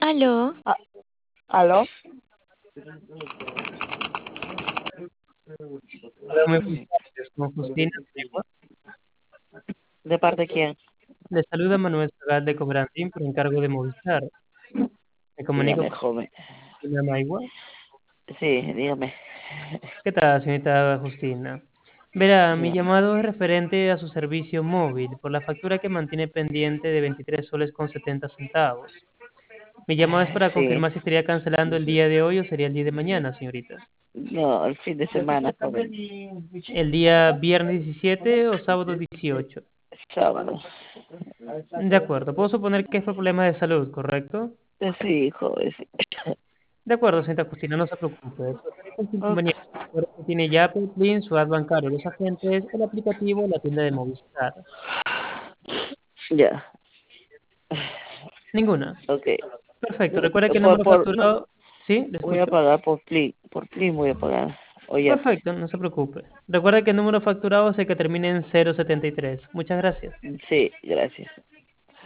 Aló. Ah, ¿aló? Hola, muy buenas tardes. Con Justina Antigua. ¿De parte de quién? Le saluda Manuel Zagal de Cobrandín por encargo de Movistar. Me comunico Dígame, con joven. Justina Maigua. Sí, dígame. ¿Qué tal, señorita Justina? Verá, mi Dígame. llamado es referente a su servicio móvil por la factura que mantiene pendiente de 23 soles con 70 centavos. Mi llamado es para Sí. confirmar si estaría cancelando el día de hoy o sería el día de mañana, señorita. No, el fin de semana, joven. ¿El día viernes 17 o sábado 18? Sábado. De acuerdo, puedo suponer que es por problemas de salud, ¿correcto? Sí, joven. Sí. De acuerdo, señorita Justina, no se preocupe. Cualquier Ok. inconveniente, recuerde que tiene ya Apple Plin, su ad bancario, los agentes, el aplicativo, la tienda de Movistar. Ya. Ninguna. Ok. Perfecto. Recuerde que el Por, número por, facturado. ¿Sí? ¿Le voy a escucho? pagar por Plin. Por Plin voy a pagar. O ya. Perfecto, no se preocupe. Recuerde que el número facturado es el que termina en 073. Muchas gracias. Sí, gracias.